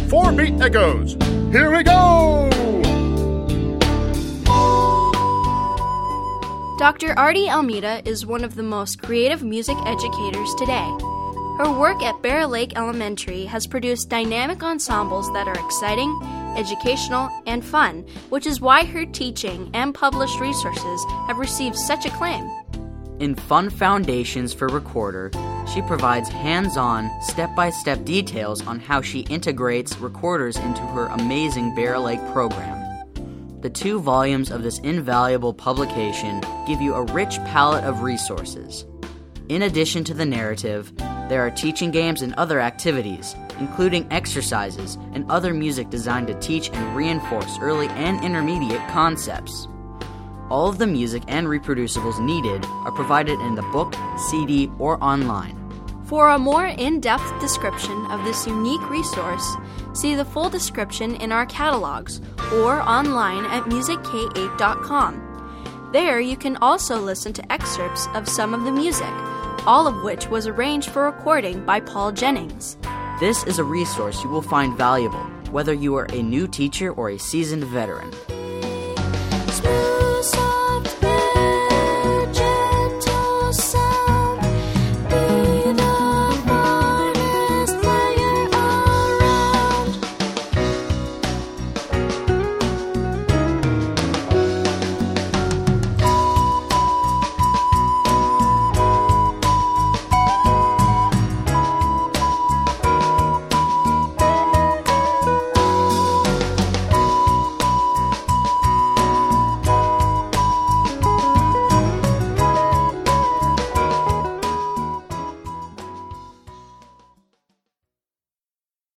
4-beat echoes. Here we go! Dr. Artie Almeida is one of the most creative music educators today. Her work at Bear Lake Elementary has produced dynamic ensembles that are exciting, educational, and fun, which is why her teaching and published resources have received such acclaim. In Fun Foundations for Recorder, she provides hands-on, step-by-step details on how she integrates recorders into her amazing Bear Lake program. The 2 volumes of this invaluable publication give you a rich palette of resources. In addition to the narrative, there are teaching games and other activities, including exercises and other music designed to teach and reinforce early and intermediate concepts. All of the music and reproducibles needed are provided in the book, CD, or online. For a more in-depth description of this unique resource, see the full description in our catalogs or online at musickk8.com. There you can also listen to excerpts of some of the music, all of which was arranged for recording by Paul Jennings. This is a resource you will find valuable, whether you are a new teacher or a seasoned veteran.